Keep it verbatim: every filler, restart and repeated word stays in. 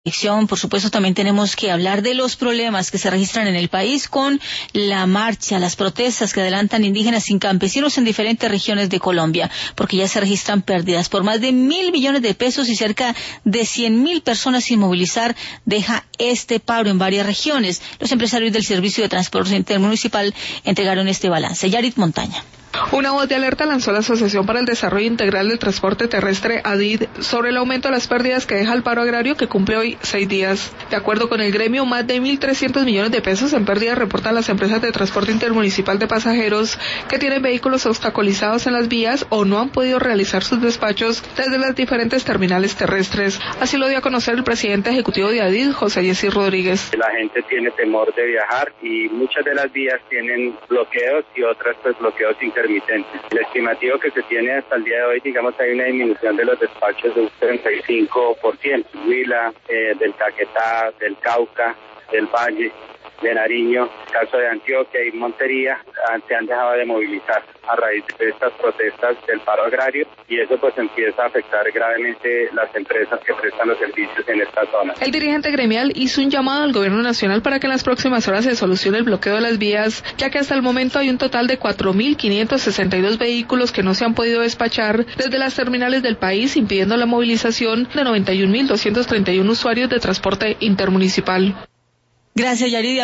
Por supuesto, también tenemos que hablar de los problemas que se registran en el país con la marcha, las protestas que adelantan indígenas y campesinos en diferentes regiones de Colombia, porque ya se registran pérdidas por más de mil millones de pesos y cerca de cien mil personas sin movilizar deja este paro en varias regiones. Los empresarios del Servicio de Transporte Intermunicipal entregaron este balance. Yarit Montaña. Una voz de alerta lanzó la Asociación para el Desarrollo Integral del Transporte Terrestre, A D I D, sobre el aumento de las pérdidas que deja el paro agrario que cumple hoy seis días. De acuerdo con el gremio, más de mil trescientos millones de pesos en pérdidas reportan las empresas de transporte intermunicipal de pasajeros que tienen vehículos obstaculizados en las vías o no han podido realizar sus despachos desde las diferentes terminales terrestres. Así lo dio a conocer el presidente ejecutivo de A D I D, José Yesir Rodríguez. La gente tiene temor de viajar y muchas de las vías tienen bloqueos y otras pues bloqueos intermitentes. El estimativo que se tiene hasta el día de hoy, digamos, hay una disminución de los despachos de un treinta y cinco por ciento. Huila, eh, del Caquetá, del Cauca, del Valle, de Nariño, caso de Antioquia y Montería, se han dejado de movilizar a raíz de estas protestas del paro agrario y eso pues empieza a afectar gravemente las empresas que prestan los servicios en esta zona. El dirigente gremial hizo un llamado al gobierno nacional para que en las próximas horas se solucione el bloqueo de las vías, ya que hasta el momento hay un total de cuatro mil quinientos sesenta y dos vehículos que no se han podido despachar desde las terminales del país, impidiendo la movilización de noventa y un mil doscientos treinta y uno usuarios de transporte intermunicipal. Gracias, Yarid.